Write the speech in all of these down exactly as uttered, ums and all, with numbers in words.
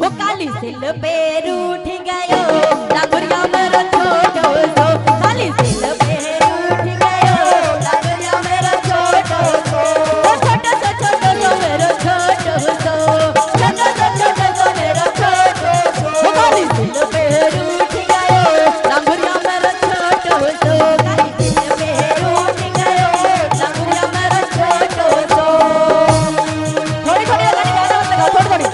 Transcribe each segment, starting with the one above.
काली सिल पे रूठ गयो डांगुरिया मेरा छोटो सो काली सिल पे रूठ गयो डांगुरिया मेरा छोटो सो छोटो सो छोटो सो मेरा छोटो सो छोटो सो छोटो सो मेरा छोटो सो काली सिल पे रूठ गयो डांगुरिया मेरा छोटो सो काली सिल पे रूठ गयो डांगुरिया मेरा छोटो सो थोड़ी थोड़ी लगानी ज्यादा मत लगाओ थोड़ी थोड़ी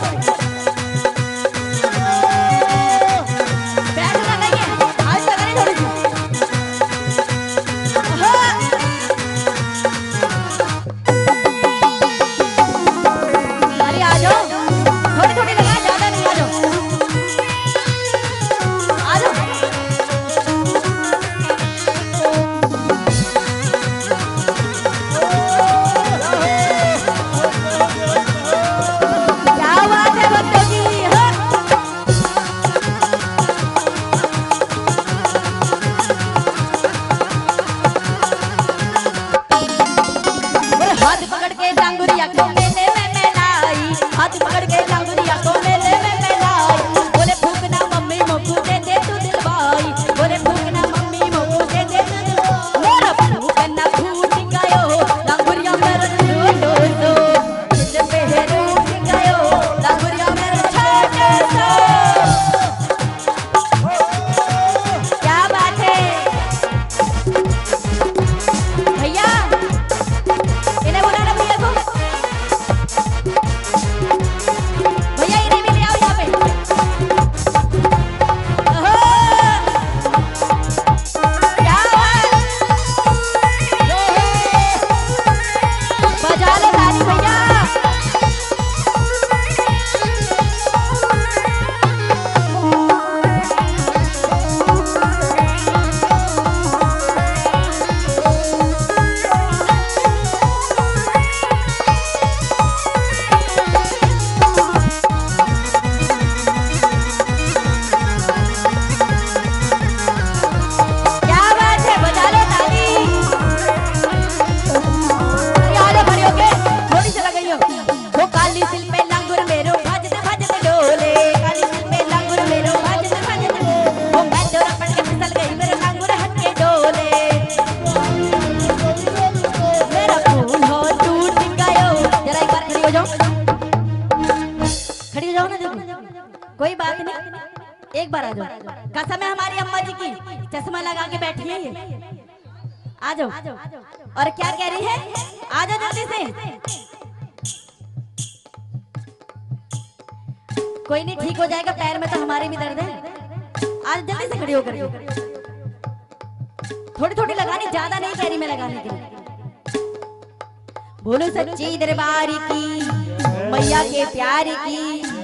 कोई बात नहीं, एक बार आ जाओ। कसम है हमारी अम्मा जी की, चश्मा लगा के बैठी है ये। आ जाओ। और क्या कह रही है? आ जाओ जल्दी से। कोई नहीं, ठीक हो जाएगा। पैर में तो हमारे भी दर्द है। आज जल्दी से खड़ी होकर थोड़ी थोड़ी लगानी, ज्यादा नहीं कह रही मैं लगाने के लिए। बोलो सच्ची दरबार की, मैया के प्यार की।